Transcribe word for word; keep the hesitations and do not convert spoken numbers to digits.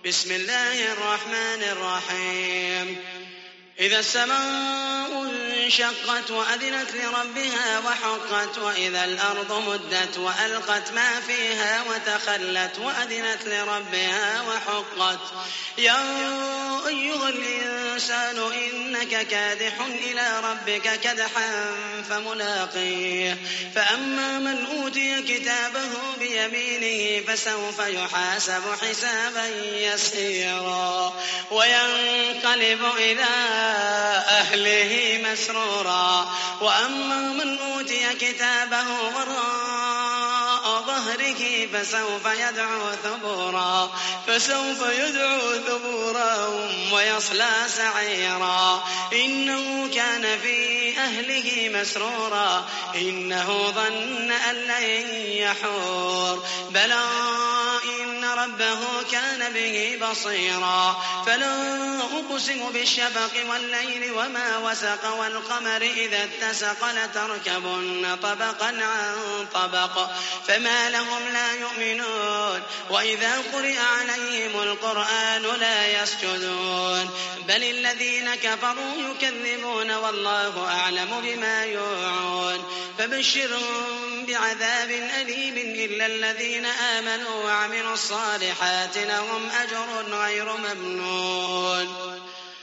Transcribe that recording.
بسم الله الرحمن الرحيم إذا السماء انشقت وأذنت لربها وحقت وإذا الأرض مدت وألقت ما فيها وتخلت وأذنت لربها وحقت يا أيها الإنسان إنك كادح إلى ربك كدحا فملاقيه فأما من أوتي كتابه بيمينه فسوف يحاسب حسابا يسيرا وينقلب إلى أهله مسرورا وأما من أوتي كتابه وراء ظهره فسوف يدعو ثبورا فسوف يدعو ثبورا ويصلى سعيرا إنه كان في أهله مسرورا إنه ظن أن لن يحور بلى إن ربه كان به بصيرا فلا أقسم بالشفق والليل وما وسق والقمر إذا اتسق لتركبن طبقا عن طبق فما لهم لا يؤمنون وإذا قرئ عليهم القرآن لا يسجدون بل الذين كفروا يكذبون والله أعلم بما يوعون فبشرهم بعذاب أليم إلا الذين آمنوا وعملوا الصالحات لهم أجر غير ممنون